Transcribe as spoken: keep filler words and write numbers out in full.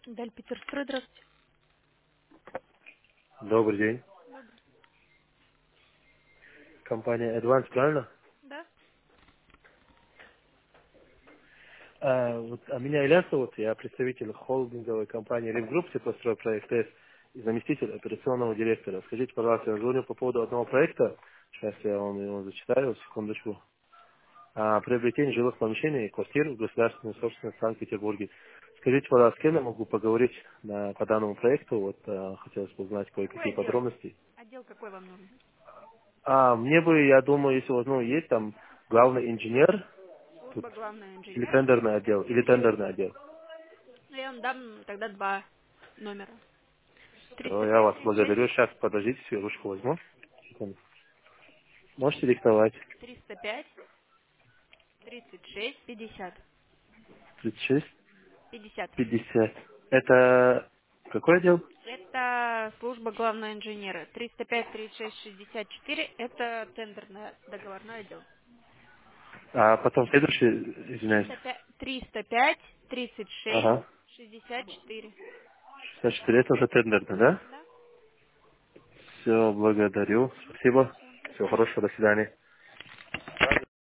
Даль Питерстрой, здравствуйте. Добрый день. Добрый. Компания Advance, правильно? Да? А, вот, а меня Ильяс зовут, я представитель холдинговой компании Римгрупп, теплострой проект С и заместитель операционного директора. Скажите, пожалуйста, я звоню по поводу одного проекта, сейчас я вам его зачитаю, секундочку. А, приобретение жилых помещений и квартир в государственной собственности в Санкт-Петербурге. Скажите, пожалуйста, с кем я могу поговорить на, по данному проекту? Вот а, хотелось бы узнать Какой кое-какие отдел? подробности. Отдел какой вам нужен? А, мне бы, я думаю, если вот, ну, есть там главный инженер, тут, Служба главный или инженер. тендерный отдел, или тендерный отдел. Я вам дам тогда два номера. Все, триста я пять вас тридцать шесть, благодарю. Сейчас, подождите, свою ручку возьму. Секунду. Можете диктовать? триста пять тридцать шесть пятьдесят. тридцать шесть пятьдесят. пятьдесят. Это какой отдел? Это служба главного инженера. триста пять тридцать шесть шестьдесят четыре. Это тендерный договорной отдел. А потом следующий, извиняюсь. триста пять триста пять тридцать шесть Ага. шестьдесят четыре. шестьдесят четыре, это уже тендерный, да? Да? Все, благодарю. Мгм. Спасибо. Хорошо. До Всего свидания. хорошего, до свидания.